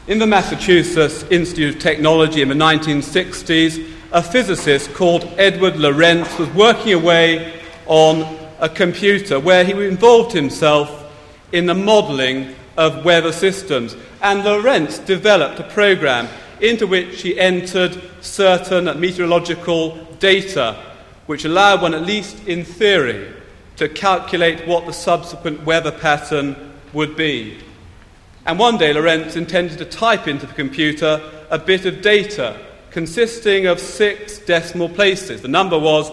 In the Massachusetts Institute of Technology in the 1960s, a physicist called Edward Lorenz was working away on a computer where he involved himself in the modelling of weather systems. And Lorenz developed a program into which he entered certain meteorological data which allowed one, at least in theory, to calculate what the subsequent weather pattern would be. And one day Lorenz intended to type into the computer a bit of data consisting of 6 decimal places. The number was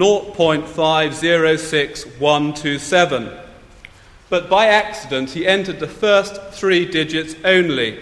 0.506127. But by accident he entered the first 3 digits only,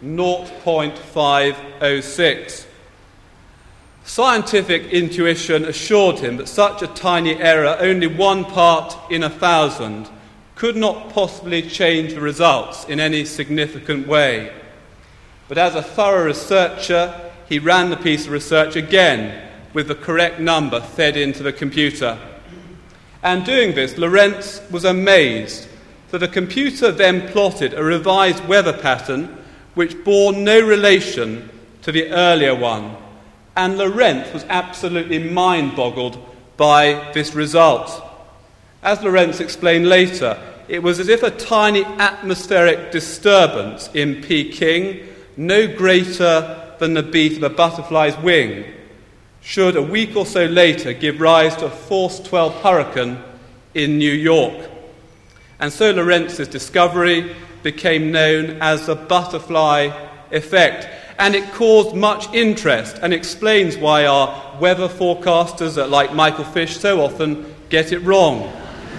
0.506. Scientific intuition assured him that such a tiny error, only 1 part in 1,000, could not possibly change the results in any significant way. But as a thorough researcher, he ran the piece of research again with the correct number fed into the computer. And doing this, Lorenz was amazed that the computer then plotted a revised weather pattern which bore no relation to the earlier one. And Lorenz was absolutely mind-boggled by this result. As Lorenz explained later, it was as if a tiny atmospheric disturbance in Peking, no greater than the beat of a butterfly's wing, should a week or so later give rise to a force 12 hurricane in New York. And so Lorenz's discovery became known as the butterfly effect, and it caused much interest and explains why our weather forecasters, like Michael Fish, so often get it wrong.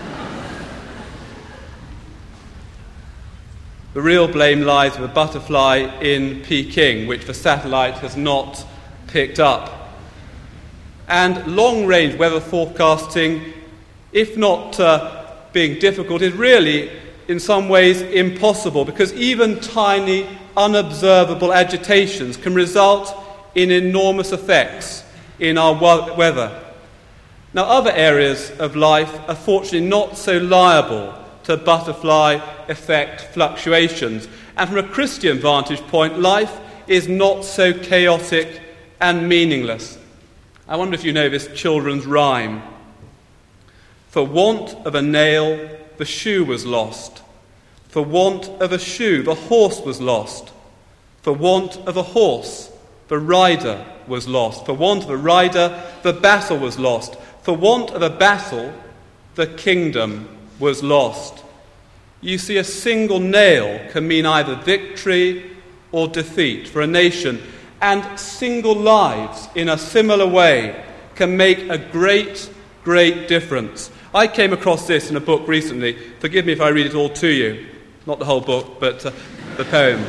The real blame lies with the butterfly in Peking, which the satellite has not picked up. And long-range weather forecasting, if not being difficult, is really in some ways impossible, because even tiny, unobservable agitations can result in enormous effects in our weather. Now, other areas of life are fortunately not so liable to butterfly effect fluctuations. And from a Christian vantage point, life is not so chaotic and meaningless. I wonder if you know this children's rhyme. For want of a nail, the shoe was lost. For want of a shoe, the horse was lost. For want of a horse, the rider was lost. For want of a rider, the battle was lost. For want of a battle, the kingdom was lost. You see, a single nail can mean either victory or defeat for a nation, and single lives in a similar way can make a great, great difference. I came across this in a book recently. Forgive me if I read it all to you. Not the whole book, but the poem.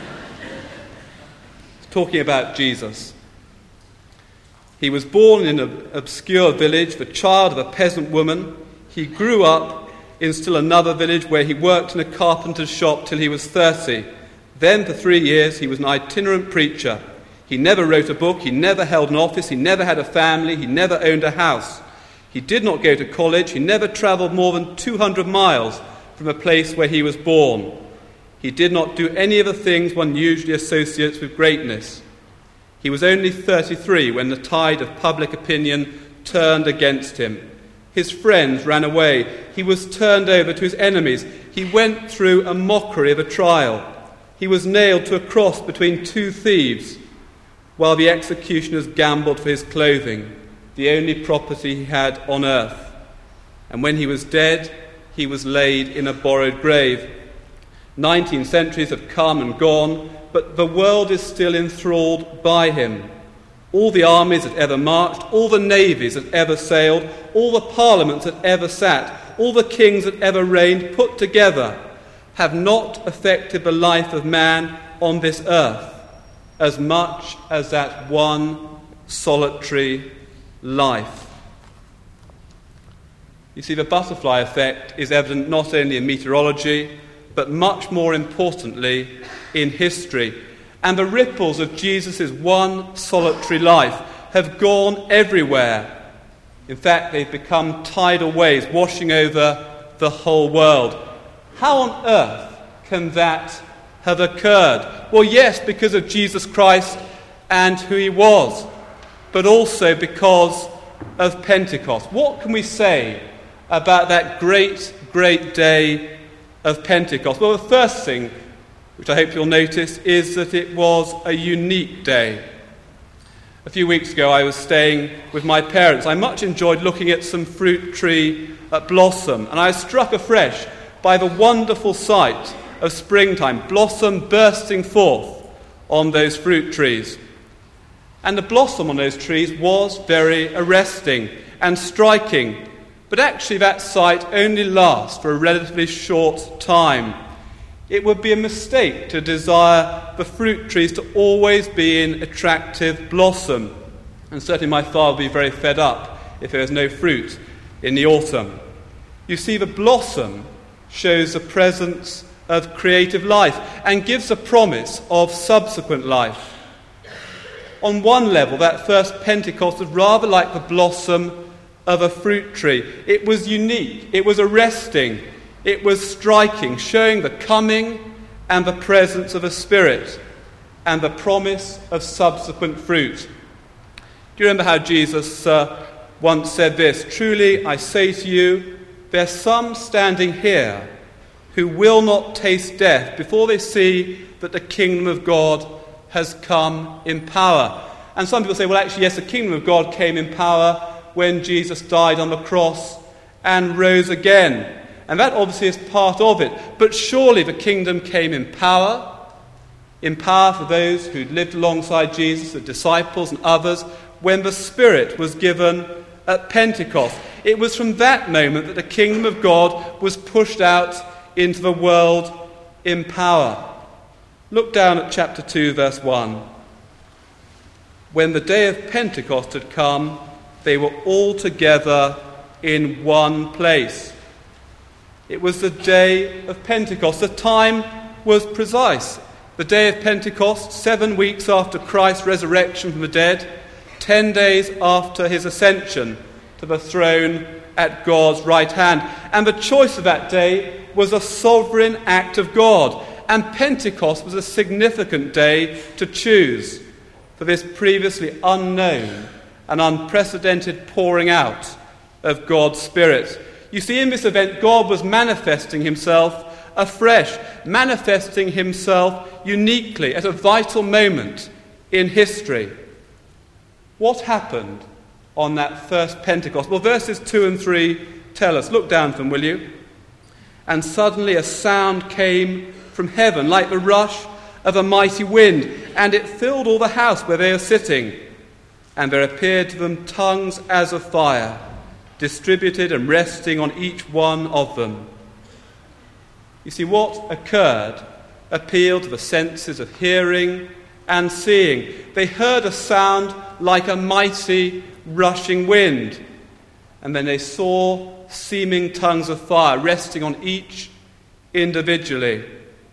It's talking about Jesus. He was born in an obscure village, the child of a peasant woman. He grew up in still another village where he worked in a carpenter's shop till he was 30. Then for 3 years he was an itinerant preacher. He never wrote a book, he never held an office, he never had a family, he never owned a house. He did not go to college, he never travelled more than 200 miles from a place where he was born. He did not do any of the things one usually associates with greatness. He was only 33 when the tide of public opinion turned against him. His friends ran away. He was turned over to his enemies. He went through a mockery of a trial. He was nailed to a cross between 2 thieves, while the executioners gambled for his clothing, the only property he had on earth. And when he was dead, he was laid in a borrowed grave. 19 centuries have come and gone, but the world is still enthralled by him. All the armies that ever marched, all the navies that ever sailed, all the parliaments that ever sat, all the kings that ever reigned put together have not affected the life of man on this earth as much as that one solitary life. You see, the butterfly effect is evident not only in meteorology, but much more importantly in history. And the ripples of Jesus' one solitary life have gone everywhere. In fact, they've become tidal waves washing over the whole world. How on earth can that have occurred? Well, yes, because of Jesus Christ and who he was, but also because of Pentecost. What can we say about that great, great day of Pentecost? Well, the first thing, which I hope you'll notice, is that it was a unique day. A few weeks ago, I was staying with my parents. I much enjoyed looking at some fruit tree blossom, and I was struck afresh by the wonderful sight of springtime, blossom bursting forth on those fruit trees. And the blossom on those trees was very arresting and striking, but actually that sight only lasts for a relatively short time. It would be a mistake to desire the fruit trees to always be in attractive blossom, and certainly my father would be very fed up if there was no fruit in the autumn. You see, the blossom shows the presence of creative life and gives a promise of subsequent life. On one level, that first Pentecost was rather like the blossom of a fruit tree. It was unique, it was arresting, it was striking, showing the coming and the presence of a Spirit and the promise of subsequent fruit. Do you remember how Jesus once said this? "Truly, I say to you, there are some standing here who will not taste death before they see that the kingdom of God has come in power." And some people say, well, actually, yes, the kingdom of God came in power when Jesus died on the cross and rose again. And that obviously is part of it. But surely the kingdom came in power for those who lived alongside Jesus, the disciples and others, when the Spirit was given at Pentecost. It was from that moment that the kingdom of God was pushed out into the world in power. Look down at chapter 2, verse 1. When the day of Pentecost had come, they were all together in one place. It was the day of Pentecost. The time was precise. The day of Pentecost, 7 weeks after Christ's resurrection from the dead, 10 days after his ascension to the throne at God's right hand. And the choice of that day was a sovereign act of God. And Pentecost was a significant day to choose for this previously unknown and unprecedented pouring out of God's Spirit. You see, in this event, God was manifesting himself afresh, manifesting himself uniquely at a vital moment in history. What happened on that first Pentecost? Well, verses 2 and 3 tell us. Look down from them, will you? And suddenly a sound came from heaven like the rush of a mighty wind, and it filled all the house where they were sitting. And there appeared to them tongues as of fire, distributed and resting on each one of them. You see, what occurred appealed to the senses of hearing and seeing. They heard a sound like a mighty rushing wind, and then they saw seeming tongues of fire resting on each individually.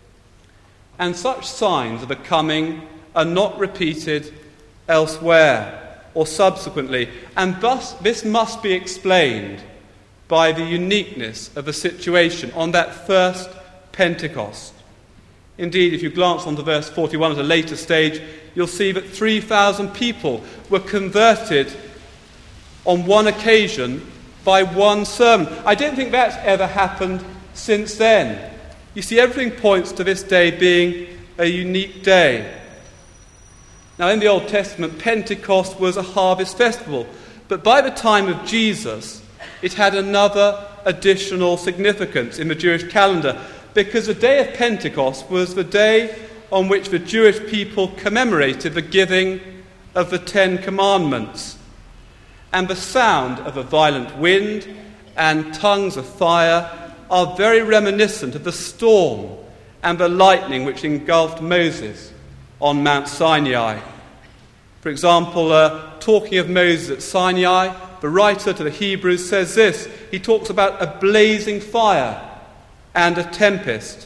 And such signs of the coming are not repeated elsewhere or subsequently, and thus this must be explained by the uniqueness of the situation on that first Pentecost. Indeed, if you glance onto verse 41 at a later stage, you'll see that 3,000 people were converted on one occasion by one sermon. I don't think that's ever happened since then. You see, everything points to this day being a unique day. Now, in the Old Testament, Pentecost was a harvest festival, but by the time of Jesus, it had another additional significance in the Jewish calendar, because the day of Pentecost was the day on which the Jewish people commemorated the giving of the Ten Commandments. And the sound of a violent wind and tongues of fire are very reminiscent of the storm and the lightning which engulfed Moses on Mount Sinai. For example, talking of Moses at Sinai, the writer to the Hebrews says this. He talks about a blazing fire and a tempest.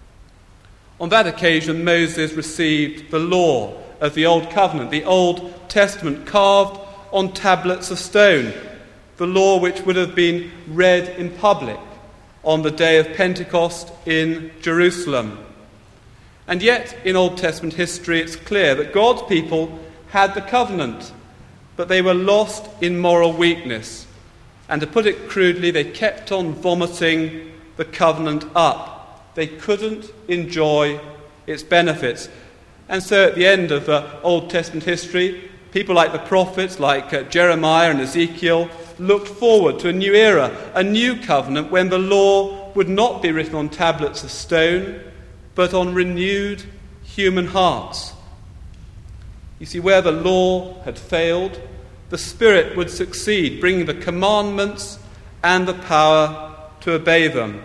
On that occasion, Moses received the law of the Old Covenant, the Old Testament, carved on tablets of stone, the law which would have been read in public on the day of Pentecost in Jerusalem. And yet, in Old Testament history, it's clear that God's people had the covenant, but they were lost in moral weakness. And to put it crudely, they kept on vomiting the covenant up. They couldn't enjoy its benefits. And so at the end of Old Testament history, people like the prophets, like Jeremiah and Ezekiel, looked forward to a new era, a new covenant when the law would not be written on tablets of stone, but on renewed human hearts. You see, where the law had failed, the Spirit would succeed, bringing the commandments and the power to obey them.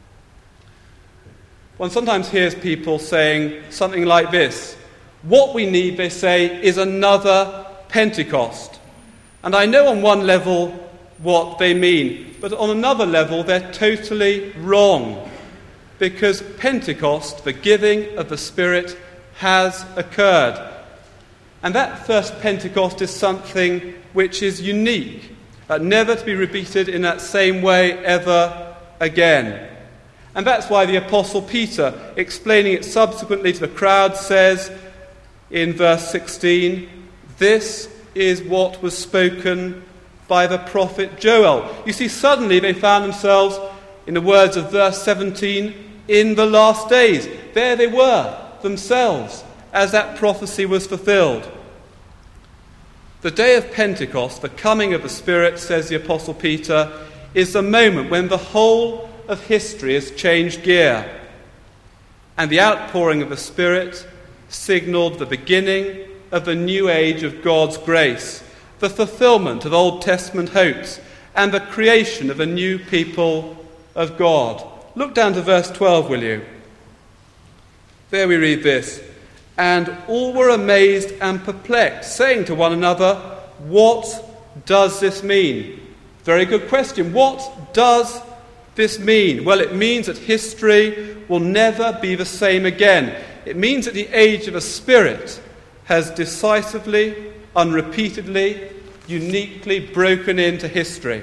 One sometimes hears people saying something like this: what we need, they say, is another Pentecost. And I know on one level what they mean, but on another level they're totally wrong. Because Pentecost, the giving of the Spirit, has occurred. And that first Pentecost is something which is unique, never to be repeated in that same way ever again. And that's why the Apostle Peter, explaining it subsequently to the crowd, says in verse 16, "This is what was spoken by the prophet Joel." You see, suddenly they found themselves, in the words of verse 17, in the last days. There they were, themselves, as that prophecy was fulfilled. The day of Pentecost, the coming of the Spirit, says the Apostle Peter, is the moment when the whole of history has changed gear. And the outpouring of the Spirit signalled the beginning of the new age of God's grace, the fulfilment of Old Testament hopes, and the creation of a new people of God. Look down to verse 12, will you? There we read this: "And all were amazed and perplexed, saying to one another, 'What does this mean?'" Very good question. What does this mean? Well, it means that history will never be the same again. It means that the age of the Spirit has decisively, unrepeatedly, uniquely broken into history.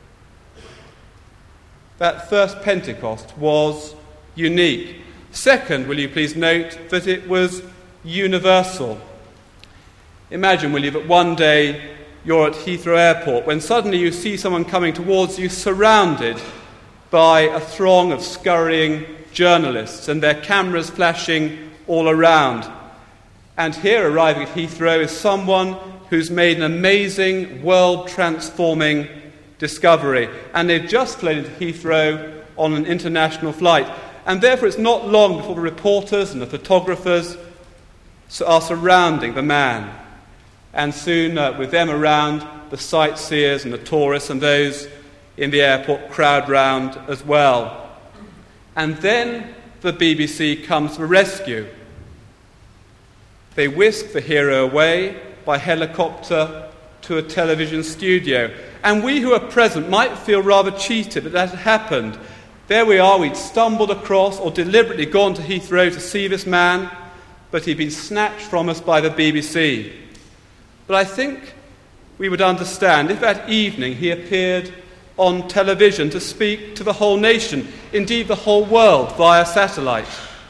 That first Pentecost was unique. Second, will you please note that it was universal. Imagine, will you, that one day you're at Heathrow Airport when suddenly you see someone coming towards you surrounded by a throng of scurrying journalists and their cameras flashing all around. And here, arriving at Heathrow, is someone who's made an amazing, world-transforming discovery. And they've just flown into Heathrow on an international flight. And therefore it's not long before the reporters and the photographers are surrounding the man. And soon, with them around, the sightseers and the tourists and those in the airport crowd round as well. And then the BBC comes to the rescue. They whisk the hero away by helicopter to a television studio. And we who are present might feel rather cheated that had happened. There we are, we'd stumbled across or deliberately gone to Heathrow to see this man, but he'd been snatched from us by the BBC. But I think we would understand if that evening he appeared on television to speak to the whole nation, indeed the whole world, via satellite.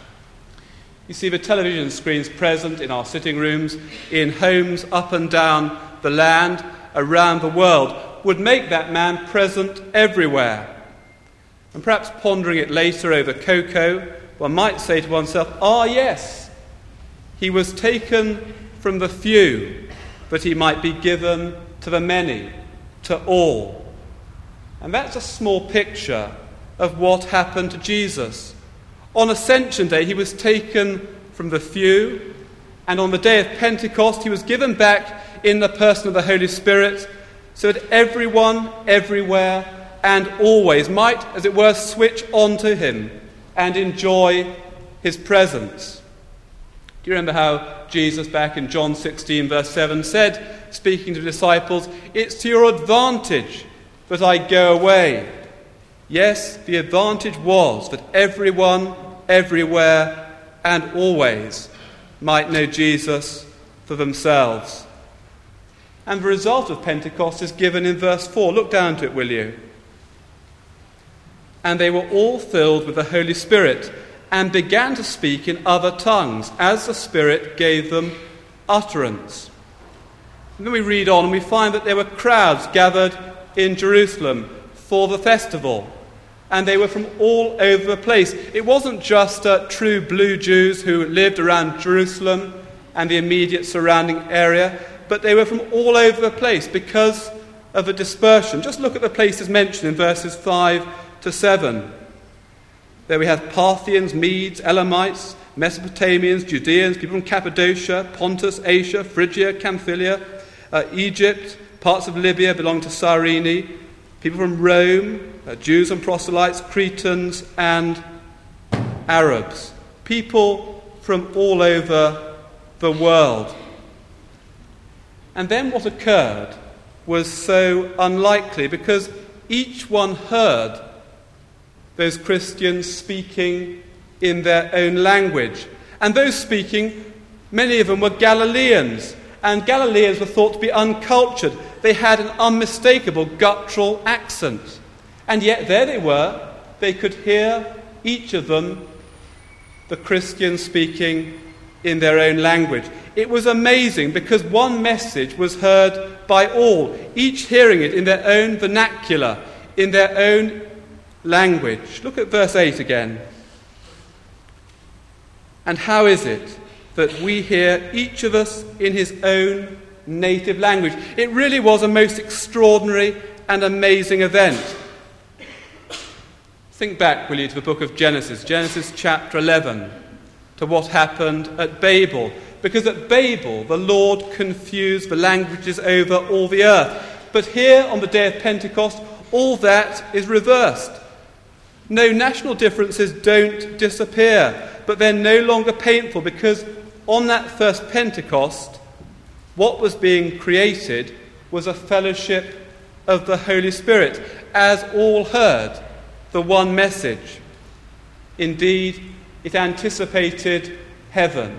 You see, the television screens present in our sitting rooms, in homes up and down the land, around the world, would make that man present everywhere. And perhaps pondering it later over cocoa, one might say to oneself, yes, he was taken from the few, that he might be given to the many, to all. And that's a small picture of what happened to Jesus. On Ascension Day, he was taken from the few, and on the day of Pentecost, he was given back in the person of the Holy Spirit, so that everyone, everywhere, and always might, as it were, switch on to him and enjoy his presence. Do you remember how Jesus, back in John 16, verse 7, said, speaking to the disciples, "It's to your advantage that I go away." Yes, the advantage was that everyone, everywhere, and always might know Jesus for themselves. And the result of Pentecost is given in verse 4. Look down to it, will you? "And they were all filled with the Holy Spirit, and began to speak in other tongues as the Spirit gave them utterance. And then we read on and we find that there were crowds gathered in Jerusalem for the festival, and they were from all over the place. It wasn't just true blue Jews who lived around Jerusalem and the immediate surrounding area, but they were from all over the place because of the dispersion. Just look at the places mentioned in verses 5 to 7. There we have Parthians, Medes, Elamites, Mesopotamians, Judeans, people from Cappadocia, Pontus, Asia, Phrygia, Pamphylia, Egypt, parts of Libya belong to Cyrene, people from Rome, Jews and proselytes, Cretans and Arabs. People from all over the world. And then what occurred was so unlikely because each one heard those Christians speaking in their own language. And those speaking, many of them were Galileans. And Galileans were thought to be uncultured. They had an unmistakable guttural accent. And yet there they were. They could hear, each of them, the Christians speaking in their own language. It was amazing because one message was heard by all, each hearing it in their own vernacular, in their own language. Look at verse 8 again. And how is it that we hear each of us in his own native language? It really was a most extraordinary and amazing event. Think back, will you, to the book of Genesis, Genesis chapter 11, to what happened at Babel. Because at Babel, the Lord confused the languages over all the earth. But here, on the day of Pentecost, all that is reversed. No, national differences don't disappear, but they're no longer painful because on that first Pentecost, what was being created was a fellowship of the Holy Spirit, as all heard the one message. Indeed, it anticipated heaven.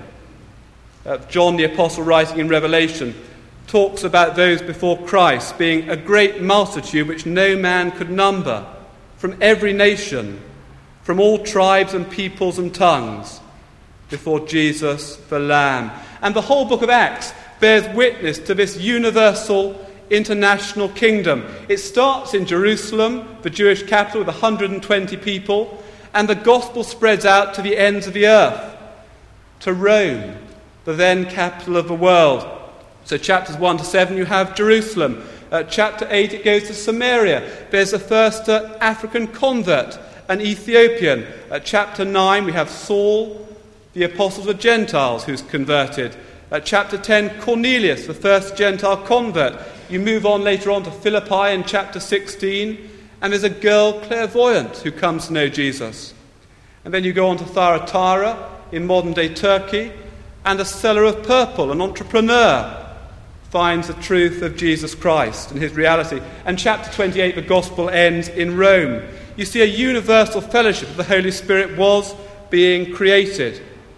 John the Apostle, writing in Revelation, talks about those before Christ being a great multitude which no man could number, from every nation, from all tribes and peoples and tongues, before Jesus the Lamb. And the whole book of Acts bears witness to this universal international kingdom. It starts in Jerusalem, the Jewish capital, with 120 people, and the gospel spreads out to the ends of the earth, to Rome, the then capital of the world. So chapters 1 to 7 you have Jerusalem. Chapter 8 it goes to Samaria. There's the first African convert, an Ethiopian. Chapter 9 we have Saul, the apostle of the Gentiles, who's converted. Chapter 10, Cornelius, the first Gentile convert. You move on later on to Philippi in chapter 16, and there's a girl clairvoyant who comes to know Jesus. And then you go on to Thyatira in modern-day Turkey, and a seller of purple, an entrepreneur, finds the truth of Jesus Christ and his reality. And chapter 28, the gospel ends in Rome. You see, a universal fellowship of the Holy Spirit was being created.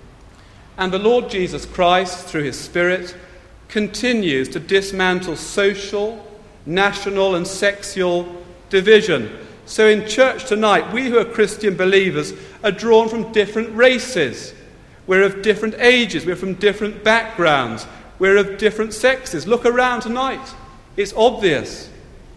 And the Lord Jesus Christ, through his Spirit, continues to dismantle social, national and sexual division. So in church tonight, we who are Christian believers are drawn from different races. We're of different ages, we're from different backgrounds, we're of different sexes. Look around tonight, it's obvious.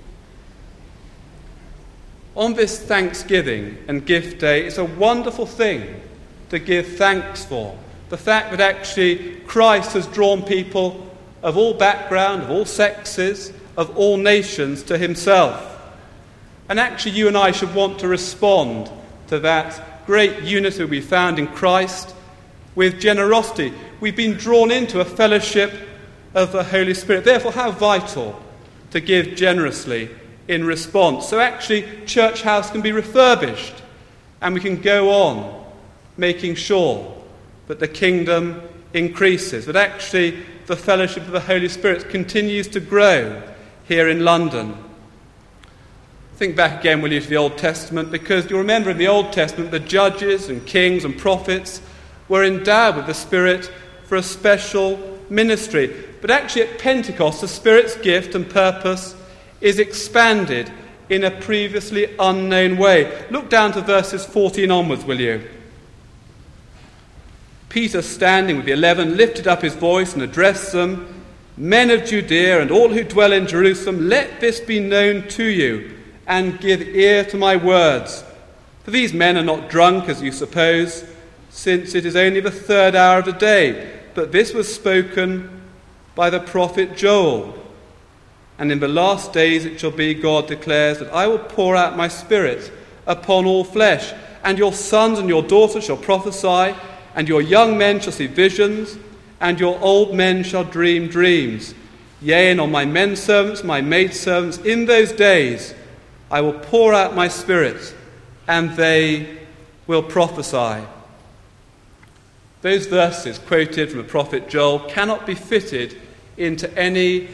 On this Thanksgiving and Gift Day, it's a wonderful thing to give thanks for. The fact that actually Christ has drawn people of all background, of all sexes, of all nations to himself. And actually you and I should want to respond to that great unity we found in Christ with generosity. We've been drawn into a fellowship of the Holy Spirit. Therefore, how vital to give generously in response. So actually, Church House can be refurbished and we can go on making sure that the kingdom increases, that actually the fellowship of the Holy Spirit continues to grow here in London. Think back again, will you, to the Old Testament, because you'll remember in the Old Testament the judges and kings and prophets were endowed with the Spirit for a special ministry. But actually at Pentecost, the Spirit's gift and purpose is expanded in a previously unknown way. Look down to verses 14 onwards, will you? Peter, standing with the 11, lifted up his voice and addressed them, "Men of Judea and all who dwell in Jerusalem, let this be known to you, and give ear to my words. For these men are not drunk, as you suppose, since it is only the 3rd hour of the day. But this was spoken by the prophet Joel. And in the last days it shall be, God declares, that I will pour out my Spirit upon all flesh, and your sons and your daughters shall prophesy, and your young men shall see visions, and your old men shall dream dreams. Yea, and on my men servants, my maid servants, in those days I will pour out my Spirit, and they will prophesy." Those verses quoted from the prophet Joel cannot be fitted into any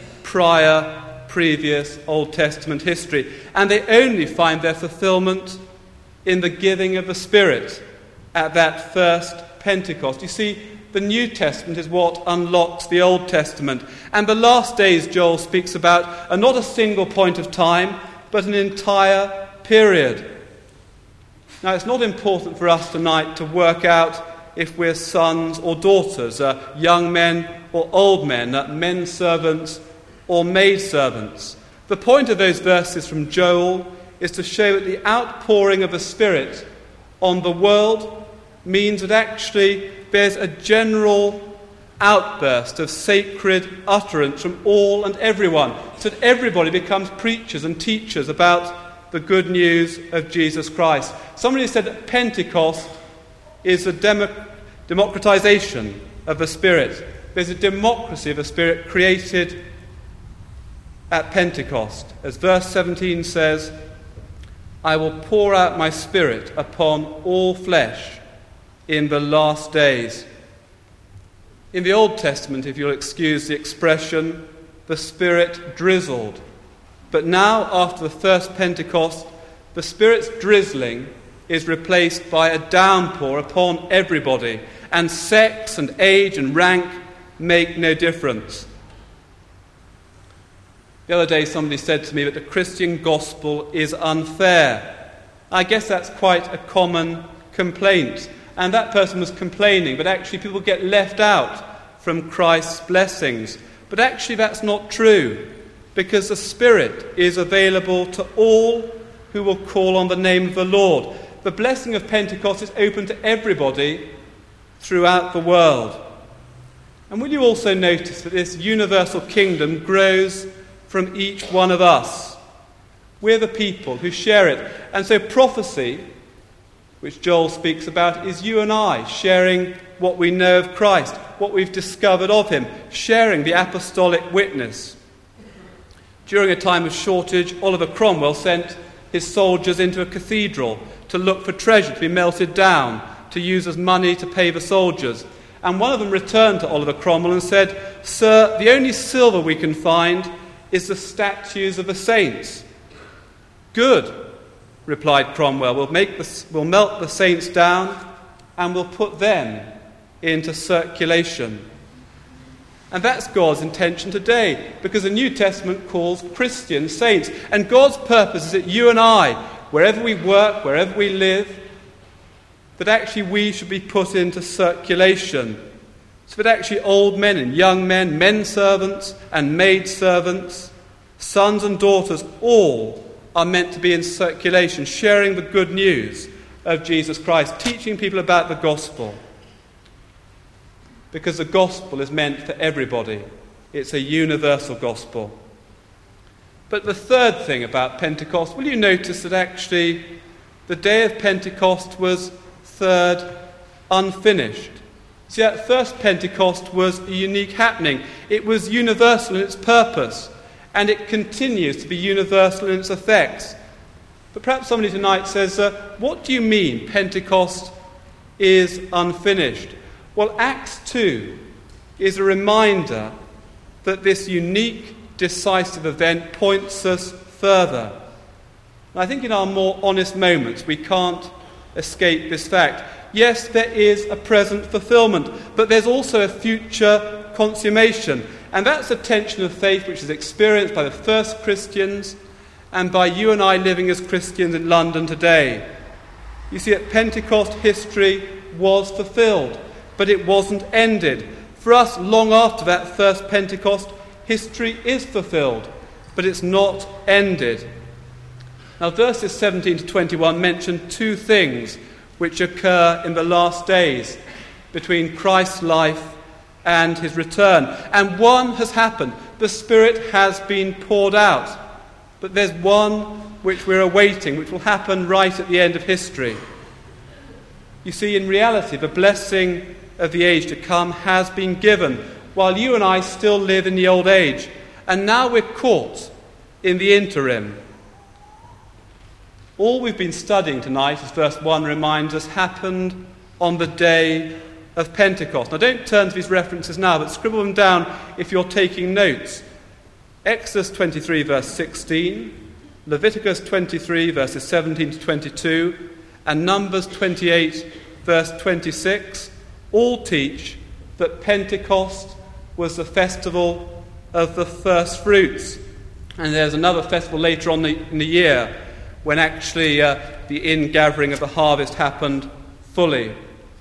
previous Old Testament history, and they only find their fulfillment in the giving of the Spirit at that first Pentecost. You see, the New Testament is what unlocks the Old Testament, and the last days Joel speaks about are not a single point of time, but an entire period. Now, it's not important for us tonight to work out if we're sons or daughters, young men or old men, men servants or maid servants. The point of those verses from Joel is to show that the outpouring of the Spirit on the world means that actually there's a general outburst of sacred utterance from all and everyone, so that everybody becomes preachers and teachers about the good news of Jesus Christ. Somebody said that Pentecost is a democratization of the Spirit. There's a democracy of the Spirit created at Pentecost. As verse 17 says, "I will pour out my Spirit upon all flesh in the last days." In the Old Testament, if you'll excuse the expression, the Spirit drizzled. But now, after the first Pentecost, the Spirit's drizzling is replaced by a downpour upon everybody, and sex and age and rank make no difference. The other day somebody said to me that the Christian gospel is unfair. I guess that's quite a common complaint. And that person was complaining, but actually people get left out from Christ's blessings. But actually that's not true, because the Spirit is available to all who will call on the name of the Lord. The blessing of Pentecost is open to everybody throughout the world. And will you also notice that this universal kingdom grows from each one of us? We're the people who share it. And so prophecy, which Joel speaks about, is you and I sharing what we know of Christ, what we've discovered of him, sharing the apostolic witness. During a time of shortage, Oliver Cromwell sent his soldiers into a cathedral to look for treasure to be melted down, to use as money to pay the soldiers. And one of them returned to Oliver Cromwell and said, "Sir, the only silver we can find is the statues of the saints." "Good," replied Cromwell, we'll melt the saints down and we'll put them into circulation. And that's God's intention today, because the New Testament calls Christian saints. And God's purpose is that you and I, wherever we work, wherever we live, that actually we should be put into circulation. So that actually old men and young men, men servants and maid servants, sons and daughters, all are meant to be in circulation, sharing the good news of Jesus Christ, teaching people about the gospel. Because the gospel is meant for everybody. It's a universal gospel. But the third thing about Pentecost, will you notice that actually the day of Pentecost was third unfinished? See, that first Pentecost was a unique happening. It was universal in its purpose, and it continues to be universal in its effects. But perhaps somebody tonight says, what do you mean Pentecost is unfinished? Well, Acts 2 is a reminder that this unique, decisive event points us further. And I think in our more honest moments we can't escape this fact. Yes, there is a present fulfillment, but there's also a future consummation. And that's the tension of faith which is experienced by the first Christians and by you and I living as Christians in London today. You see, at Pentecost, history was fulfilled. but it wasn't ended. For us, long after that first Pentecost, history is fulfilled, but it's not ended. Now, verses 17 to 21 mention two things which occur in the last days between Christ's life and his return. And one has happened. The Spirit has been poured out. But there's one which we're awaiting, which will happen right at the end of history. You see, in reality, the blessing of the age to come has been given, while you and I still live in the old age. And now we're caught in the interim. All we've been studying tonight, as verse 1 reminds us, happened on the day of Pentecost. Now, don't turn to these references now, but scribble them down if you're taking notes. Exodus 23, verse 16, Leviticus 23, verses 17 to 22, and Numbers 28, verse 26, all teach that Pentecost was the festival of the first fruits. And there's another festival later on in the year when actually the ingathering of the harvest happened fully.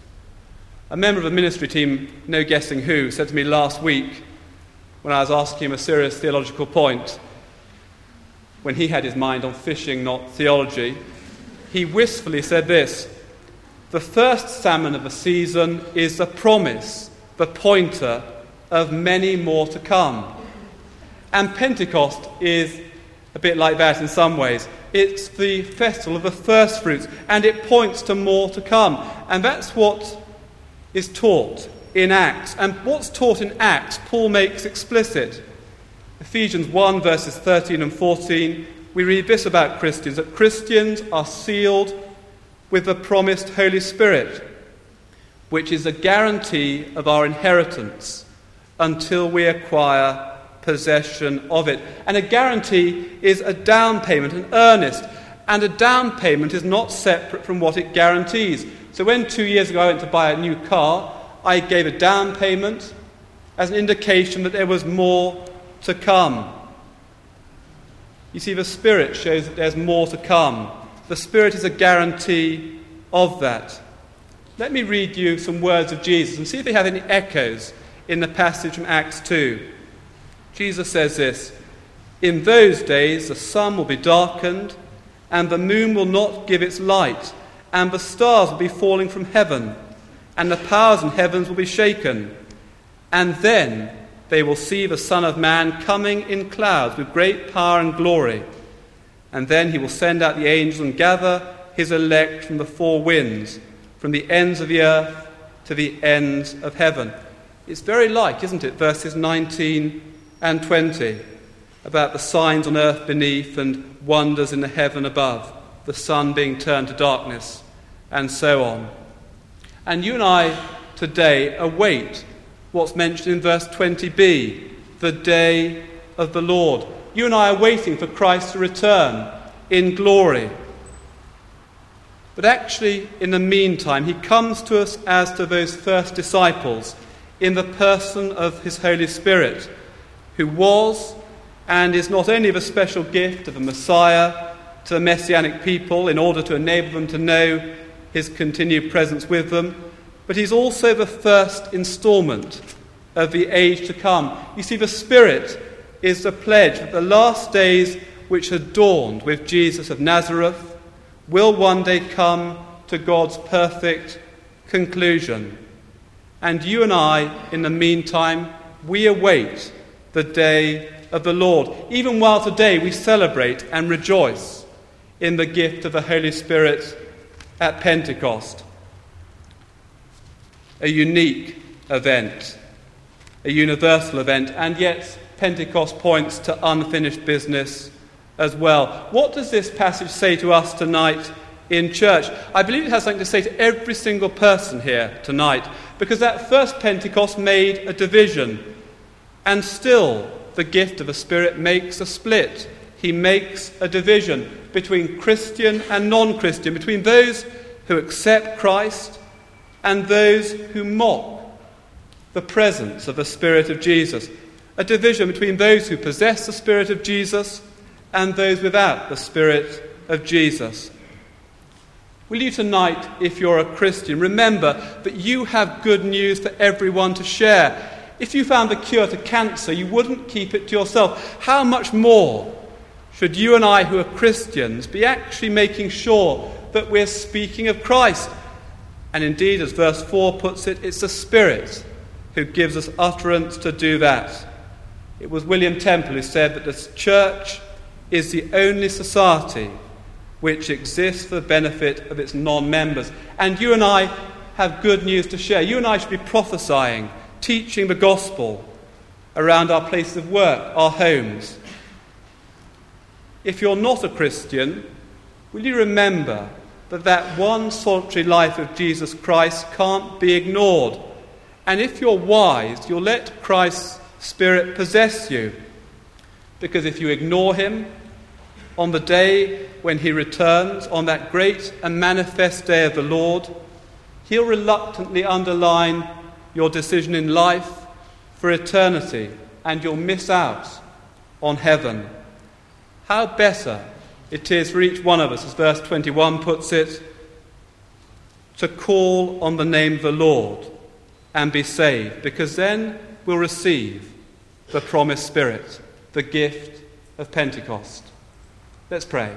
A member of the ministry team, no guessing who, said to me last week when I was asking him a serious theological point, when he had his mind on fishing, not theology, he wistfully said this: the first salmon of the season is the promise, the pointer of many more to come. And Pentecost is a bit like that in some ways. It's the festival of the first fruits, and it points to more to come. And that's what is taught in Acts. And what's taught in Acts, Paul makes explicit. Ephesians 1, verses 13 and 14, we read this about Christians, that Christians are sealed with the promised Holy Spirit, which is a guarantee of our inheritance until we acquire possession of it. And a guarantee is a down payment, an earnest, and a down payment is not separate from what it guarantees. So when 2 years ago I went to buy a new car, I gave a down payment as an indication that there was more to come. You see, the Spirit shows that there's more to come. The Spirit is a guarantee of that. Let me read you some words of Jesus and see if they have any echoes in the passage from Acts 2. Jesus says this: in those days the sun will be darkened, and the moon will not give its light, and the stars will be falling from heaven, and the powers in heavens will be shaken. And then they will see the Son of Man coming in clouds with great power and glory. And then he will send out the angels and gather his elect from the four winds, from the ends of the earth to the ends of heaven. It's very like, isn't it, verses 19 and 20, about the signs on earth beneath and wonders in the heaven above, the sun being turned to darkness, and so on. And you and I today await what's mentioned in verse 20b, the day of the Lord. You and I are waiting for Christ to return in glory. But actually, in the meantime, he comes to us as to those first disciples in the person of his Holy Spirit, who was and is not only the special gift of the Messiah to the Messianic people in order to enable them to know his continued presence with them, but he's also the first instalment of the age to come. You see, the Spirit is the pledge that the last days which had dawned with Jesus of Nazareth will one day come to God's perfect conclusion. And you and I, in the meantime, we await the day of the Lord, even while today we celebrate and rejoice in the gift of the Holy Spirit at Pentecost. A unique event, a universal event, and yet Pentecost points to unfinished business as well. What does this passage say to us tonight in church? I believe it has something to say to every single person here tonight, because that first Pentecost made a division, and still the gift of the Spirit makes a split. He makes a division between Christian and non-Christian, between those who accept Christ and those who mock the presence of the Spirit of Jesus. A division between those who possess the Spirit of Jesus and those without the Spirit of Jesus. will you tonight, if you're a Christian, remember that you have good news for everyone to share. If you found the cure to cancer, you wouldn't keep it to yourself. How much more should you and I, who are Christians, be actually making sure that we're speaking of Christ? And indeed, as verse 4 puts it, it's the Spirit who gives us utterance to do that. It was William Temple who said that the church is the only society which exists for the benefit of its non-members. And you and I have good news to share. You and I should be prophesying, teaching the gospel around our places of work, our homes. If you're not a Christian, will you remember that one solitary life of Jesus Christ can't be ignored? And if you're wise, you'll let Christ's Spirit possess you. Because if you ignore him, on the day when he returns, on that great and manifest day of the Lord, he'll reluctantly underline your decision in life for eternity, and you'll miss out on heaven. How better it is for each one of us, as verse 21 puts it, to call on the name of the Lord and be saved, because then we'll receive the promised Spirit, the gift of Pentecost. Let's pray.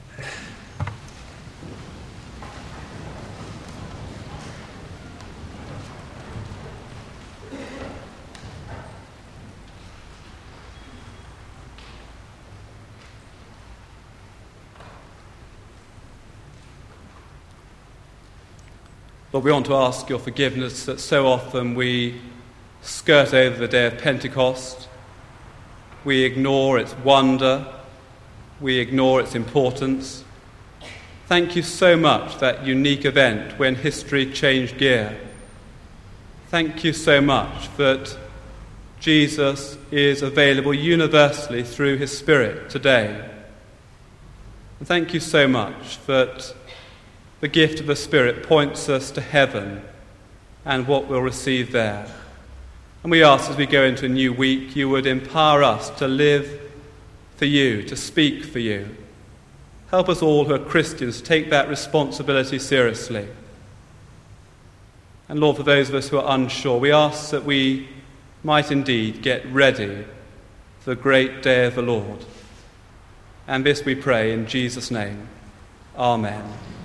Lord, we want to ask your forgiveness that so often we skirt over the day of Pentecost. We ignore its wonder. We ignore its importance. Thank you so much, that unique event when history changed gear. Thank you so much that Jesus is available universally through his Spirit today. And thank you so much that the gift of the Spirit points us to heaven and what we'll receive there. And we ask, as we go into a new week, you would empower us to live for you, to speak for you. Help us all who are Christians to take that responsibility seriously. And Lord, for those of us who are unsure, we ask that we might indeed get ready for the great day of the Lord. And this we pray in Jesus' name. Amen.